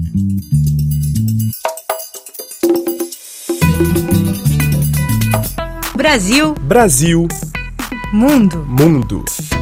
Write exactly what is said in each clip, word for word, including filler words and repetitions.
Brasil. Brasil. Mundo. Mundo.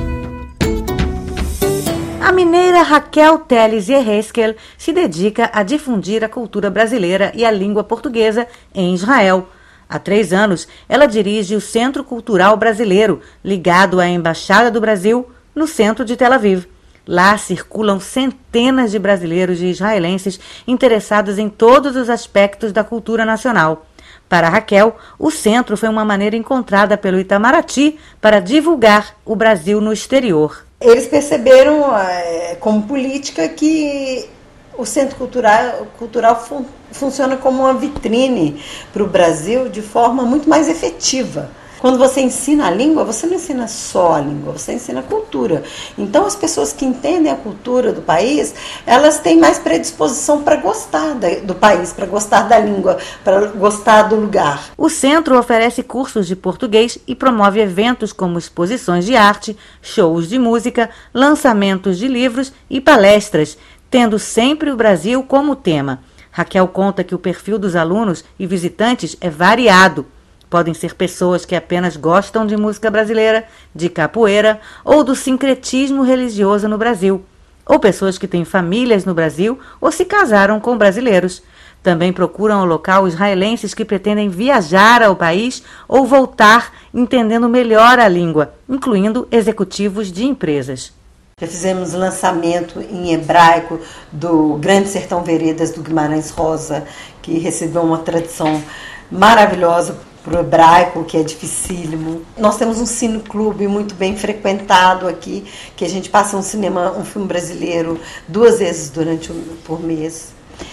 A mineira Raquel Teles Yeheskel se dedica a difundir a cultura brasileira e a língua portuguesa em Israel. Há três anos, ela dirige o Centro Cultural Brasileiro, ligado à Embaixada do Brasil, no centro de Tel Aviv. Lá circulam centenas de brasileiros e israelenses interessados em todos os aspectos da cultura nacional. Para Raquel, o centro foi uma maneira encontrada pelo Itamaraty para divulgar o Brasil no exterior. Eles perceberam, é, como política, que o Centro Cultural, cultural fun, funciona como uma vitrine para o Brasil de forma muito mais efetiva. Quando você ensina a língua, você não ensina só a língua, você ensina a cultura. Então, as pessoas que entendem a cultura do país, elas têm mais predisposição para gostar do país, para gostar da língua, para gostar do lugar. O centro oferece cursos de português e promove eventos como exposições de arte, shows de música, lançamentos de livros e palestras, tendo sempre o Brasil como tema. Raquel conta que o perfil dos alunos e visitantes é variado. Podem ser pessoas que apenas gostam de música brasileira, de capoeira ou do sincretismo religioso no Brasil, ou pessoas que têm famílias no Brasil ou se casaram com brasileiros. Também procuram ao local israelenses que pretendem viajar ao país ou voltar entendendo melhor a língua, incluindo executivos de empresas. Já fizemos lançamento em hebraico do Grande Sertão Veredas do Guimarães Rosa, que recebeu uma tradução maravilhosa para o hebraico, que é dificílimo. Nós temos um cineclube muito bem frequentado aqui, que a gente passa um cinema, um filme brasileiro duas vezes durante por mês.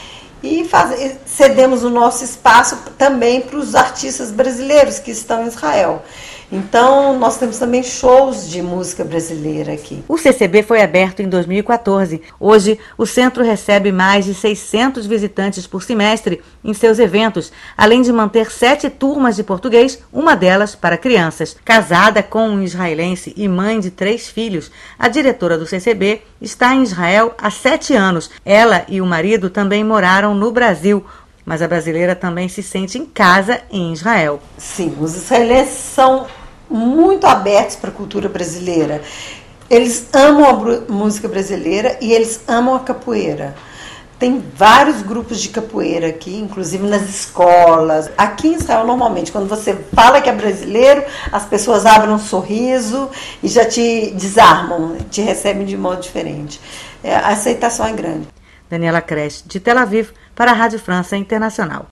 E faz, cedemos o nosso espaço também para os artistas brasileiros que estão em Israel. Então, nós temos também shows de música brasileira aqui. O C C B foi aberto em dois mil e quatorze. Hoje, o centro recebe mais de seiscentos visitantes por semestre em seus eventos, além de manter sete turmas de português, uma delas para crianças. Casada com um israelense e mãe de três filhos, a diretora do C C B está em Israel há sete anos. Ela e o marido também moraram no Brasil, mas a brasileira também se sente em casa em Israel. Sim, os israelenses são muito abertos para a cultura brasileira. Eles amam a música brasileira e eles amam a capoeira. Tem vários grupos de capoeira aqui, inclusive nas escolas. Aqui em Israel, normalmente, quando você fala que é brasileiro, as pessoas abrem um sorriso e já te desarmam, te recebem de modo diferente. A aceitação é grande. Daniela Creche, de Tel Aviv, para a Rádio França Internacional.